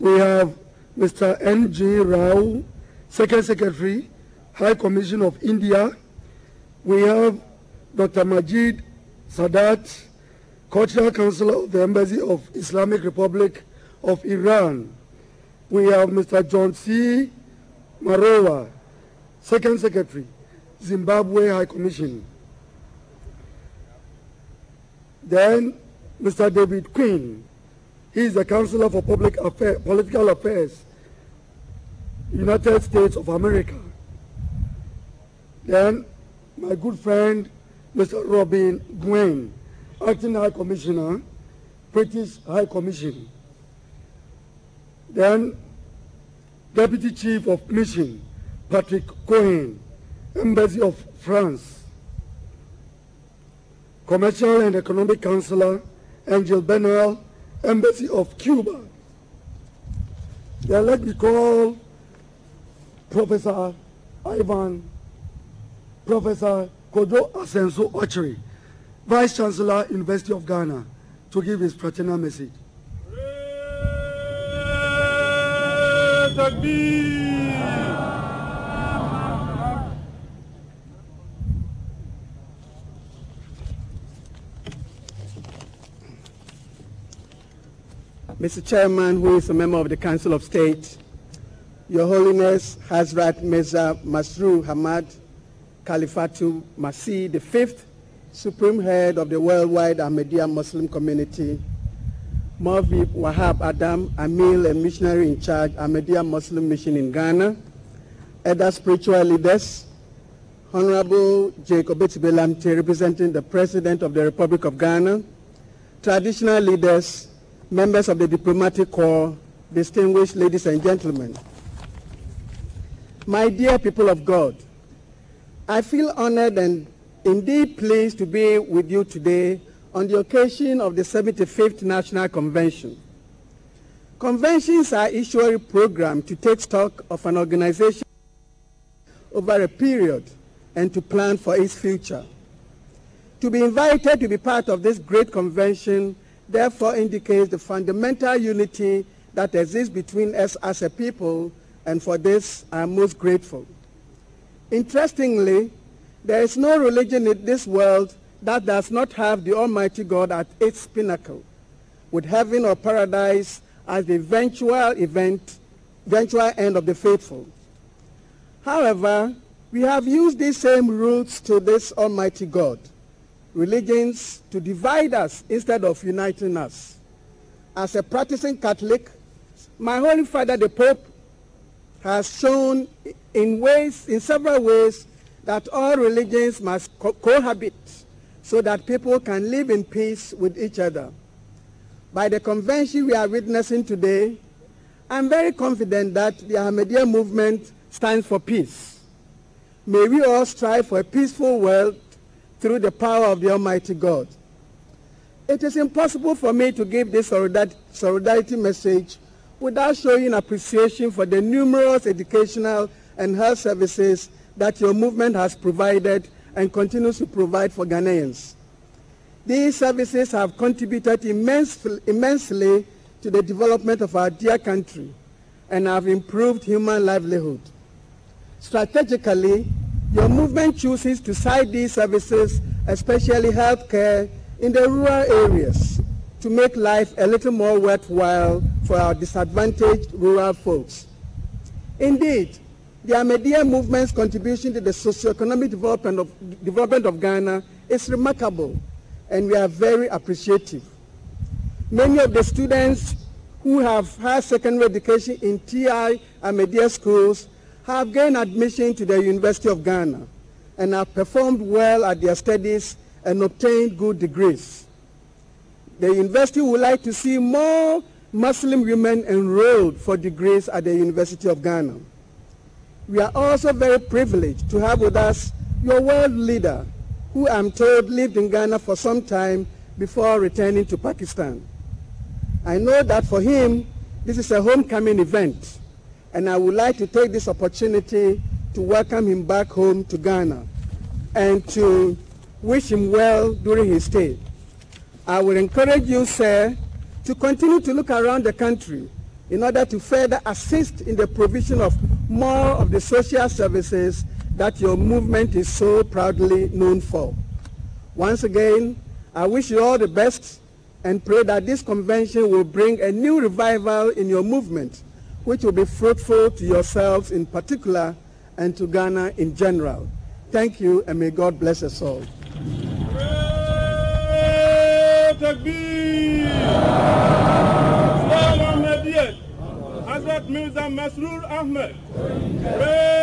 We have Mr. N.G. Rao, Second Secretary, High Commission of India. We have Dr. Majid Sadat, Cultural Counselor of the Embassy of Islamic Republic of Iran. We have Mr. John C. Marowa, Second Secretary, Zimbabwe High Commission. Then Mr. David Quinn, he is the Counselor for Political Affairs, United States of America. Then my good friend, Mr. Robin Gwen, Acting High Commissioner, British High Commission. Then Deputy Chief of Mission, Patrick Cohen, Embassy of France. Commercial and Economic Counselor, Angel Benel, Embassy of Cuba. Then let me call Professor Kojo Asenso Ochiri, Vice Chancellor, University of Ghana, to give his fraternal message. Mr. Chairman, who is a member of the Council of State, Your Holiness Hazrat Mirza Masroor Ahmad Khalifatu Masih, the fifth Supreme Head of the worldwide Ahmadiyya Muslim community, Maulvi Wahab Adam, Amil and Missionary in Charge, Ahmadiyya Muslim Mission in Ghana, other spiritual leaders, Honorable Jacob Etibelamte, representing the President of the Republic of Ghana, traditional leaders, members of the diplomatic corps, distinguished ladies and gentlemen. My dear people of God, I feel honored and indeed pleased to be with you today on the occasion of the 75th National Convention. Conventions are issued a program to take stock of an organization over a period and to plan for its future. To be invited to be part of this great convention therefore indicates the fundamental unity that exists between us as a people, and for this I am most grateful. Interestingly, there is no religion in this world that does not have the Almighty God at its pinnacle, with heaven or paradise as the eventual end of the faithful. However, we have used these same roots to this Almighty God, religions, to divide us instead of uniting us. As a practicing Catholic, my Holy Father, the Pope, has shown in several ways that all religions must cohabit so that people can live in peace with each other. By the convention we are witnessing today, I'm very confident that the Ahmadiyya movement stands for peace. May we all strive for a peaceful world through the power of the Almighty God. It is impossible for me to give this solidarity message without showing appreciation for the numerous educational and health services that your movement has provided and continues to provide for Ghanaians. These services have contributed immensely to the development of our dear country and have improved human livelihood. Strategically, your movement chooses to cite these services, especially healthcare, in the rural areas to make life a little more worthwhile for our disadvantaged rural folks. Indeed, the Ahmadiyya movement's contribution to the socio-economic development of Ghana is remarkable, and we are very appreciative. Many of the students who have had secondary education in TI Ahmadiyya schools have gained admission to the University of Ghana and have performed well at their studies and obtained good degrees. The university would like to see more Muslim women enrolled for degrees at the University of Ghana. We are also very privileged to have with us your world leader, who I'm told lived in Ghana for some time before returning to Pakistan. I know that for him, this is a homecoming event, and I would like to take this opportunity to welcome him back home to Ghana and to wish him well during his stay. I will encourage you, sir, to continue to look around the country in order to further assist in the provision of more of the social services that your movement is so proudly known for. Once again, I wish you all the best and pray that this convention will bring a new revival in your movement, which will be fruitful to yourselves in particular and to Ghana in general. Thank you, and may God bless us all. Hazrat Mirza Masroor Ahmed.